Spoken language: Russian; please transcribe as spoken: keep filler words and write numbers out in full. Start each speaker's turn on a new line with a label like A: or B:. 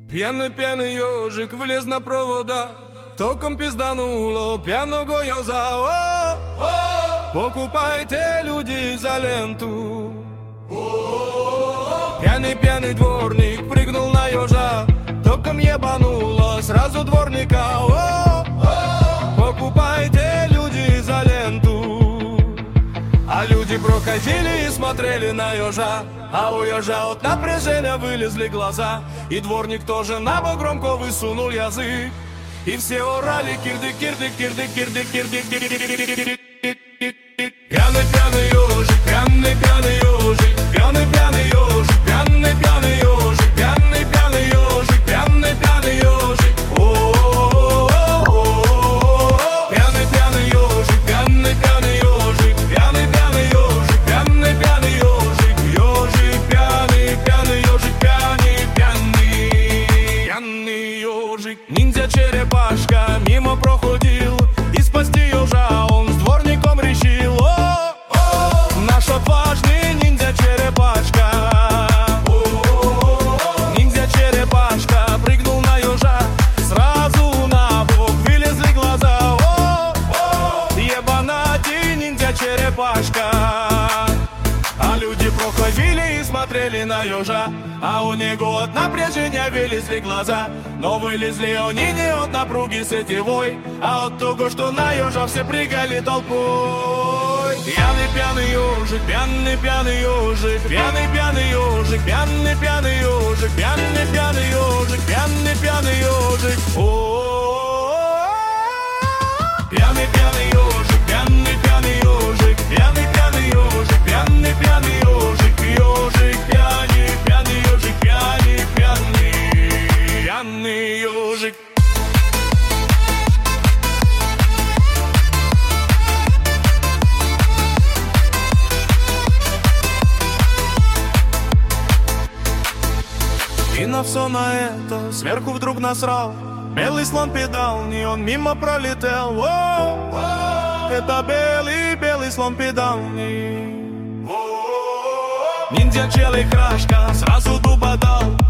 A: Пьяный-пьяный ежик влез на провода, током пиздануло пьяного ёза. О, о, покупайте, люди, за ленту. Пьяный-пьяный дворник прыгнул на ежа, током ебануло сразу дворника. О, о, покупайте, люди, за ленту. А люди проходили и смотрели на ежа, а у ежа от напряжения вылезли глаза. И дворник тоже на бок громко высунул язык, и все орали: кирдык, кирдык, кирдык, кирдык, кирдык, кирдык. Пьяный, пьяный ежик, пьяный, пьяный ежик, пьяный, пьяный ежик, пьяный, пьяный ежик, пьяный, пьяный ежик, пьяный, пьяный ежик. Пьяный, пьяный ежик, пьяный, пьяный ежик, пьяный, пьяный ежик, пьяный, пьяный ежик, ежик пьяный, пьяный ежик, пьяный, пьяный, пьяный ежик. Ниндзя черепашка мимо проходил, и спасти ежа он с дворником решил. О, о, наш отважный ниндзя черепашка. Ниндзя черепашка прыгнул на ежа, сразу на бок вылезли глаза. О, о, ебанати ниндзя черепашка. А люди проходили и смотрели на ежа, а у него от напряжения вылезли глаза. Но вылезли они не от напруги сетевой, а от того, что на ежа все прыгали толпой. Пьяный, пьяный ежик, пьяный, пьяный ежик, пьяный, пьяный ежик, пьяный, пьяный ежик, пьяный, пьяный ежик, пьяный, пьяный ежик. О, пьяный, пьяный ежик, пьяный, пьяный ежик, пьяный, пьяный ежик, пьяный, пьяный ежик, ежик пьяный, пьяный ежик, пьяный, пьяный, пьяный ежик. И на все на это сверху вдруг насрал белый слон педал, не он мимо пролетел. О, это белый, белый слон педал. Ниндзя челый крашка сразу дуба дал,